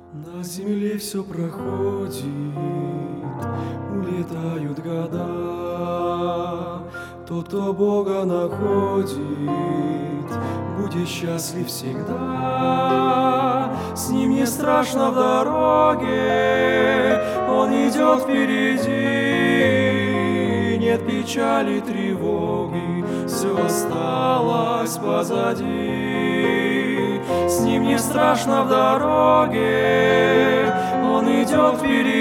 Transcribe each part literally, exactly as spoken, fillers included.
На земле все проходит, улетают года. Тот, кто Бога находит, будет счастлив всегда. С ним не страшно в дороге, он идет впереди. Нет печали, тревоги, все осталось позади. С ним не страшно в дороге, он идет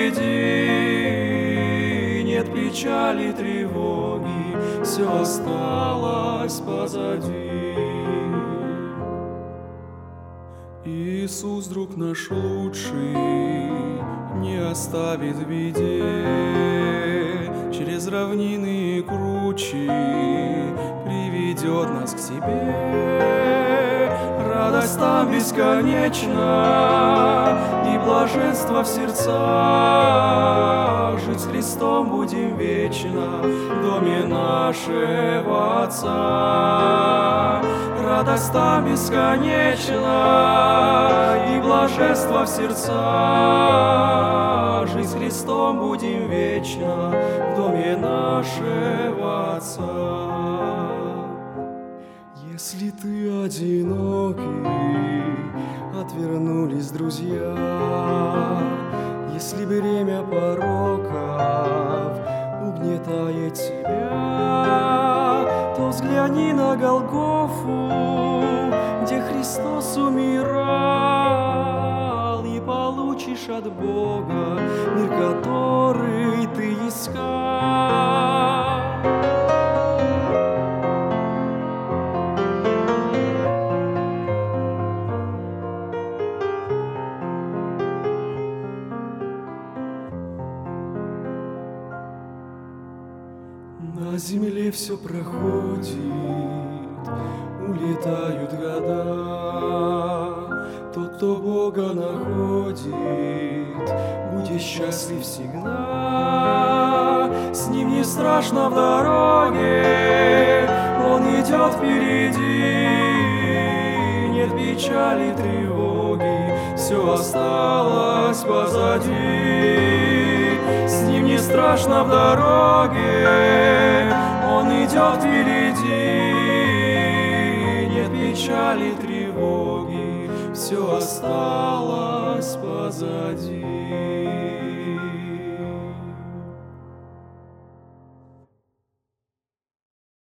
впереди. Нет печали, тревоги, все осталось позади. Иисус, друг наш лучший, не оставит в беде. Через равнины и кручи приведет нас к себе. Радость там бесконечна и блаженство в сердцах. Жить с Христом будем вечно в доме нашего Отца. Радость там бесконечна и блаженство в сердцах. Жить с Христом будем вечно в доме нашего Отца. Если ты одинокий, отвернулись друзья, если бремя пороков угнетает тебя, то взгляни на Голгофу, где Христос умирал, и получишь от Бога мир, который ты искал. На земле все проходит, улетают года. Тот, кто Бога находит, будет счастлив всегда. С ним не страшно в дороге, он идет впереди. Нет печали, тревоги, все осталось позади. С ним не страшно в дороге, он идет впереди. Нет печали, тревоги, все осталось позади.